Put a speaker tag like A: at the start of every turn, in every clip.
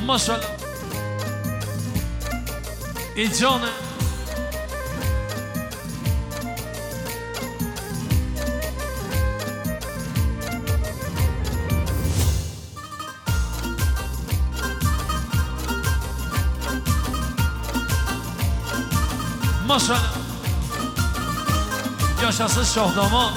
A: Maşallah. Canım. Maşallah. Yaşasın Şahdamar.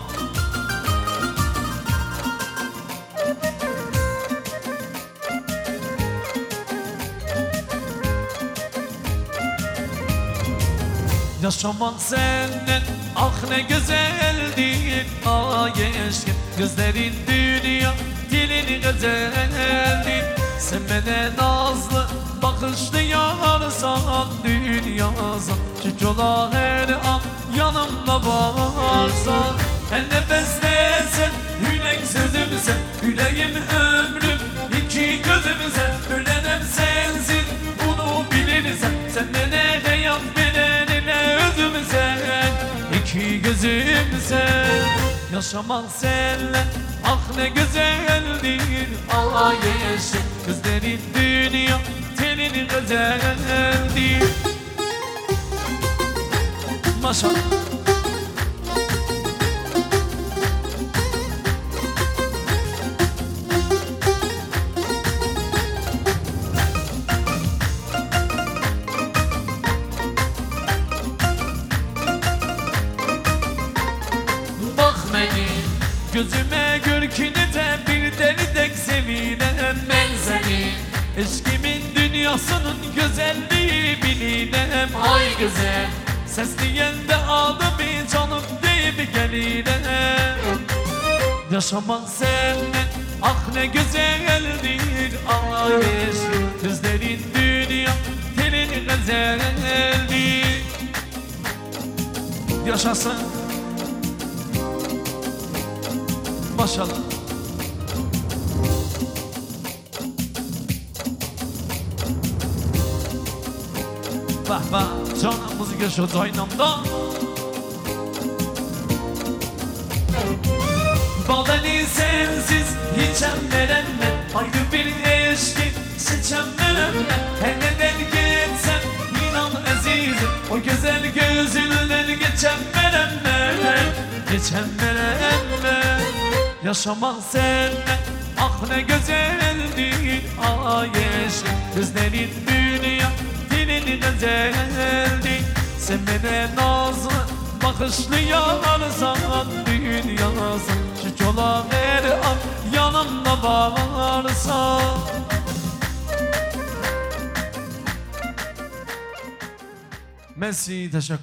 A: Yaşamak senden ah ne güzeldir. Ay eşkin gözlerin dünya dilin güzeldir. Sen bana nazlı bakışlı yarsan dünyasın. Çünkü ola her an yanımda varsan. Her nefestesin yürek sözümsen. Yüreğim ömrüm iki gözümsen. Ölenem sensin bunu bilirsen. Sen bana hayat verene özümsen. İki gözümsen. Yaşamak seninle ah ne güzeldir. Allah yeşil gözlerin dünya tenin güzeldir. Maşallah. Bak beni gözüme görkünü de bir deli dek sevinem ben seni. Eşkimin dünyasının güzelliği bilinem ay güzel. Sesleyen de adı bir canım deyip gelinem. Yaşamak seninle ah ne güzeldir. Ay yeşil gözlerin dünya telin güzeldir. Yaşasın. Maşallah. Vah vah canım müzik şu caynamda. Badeni sensiz hiçem veremem. Ayrı bir eşkin seçem veremem. Her neden geçsem inan azizim. O güzel gözünden geçem veremem. Geçem veremem. Yaşamak seninle ah ne güzeldir. Ay yeşil gözlerin dünya dilin güzeldir. Sen bana nazlı bakışlı yarsan dünyasın. Şu çola her an yanımda varsan. Merci, teşekkür.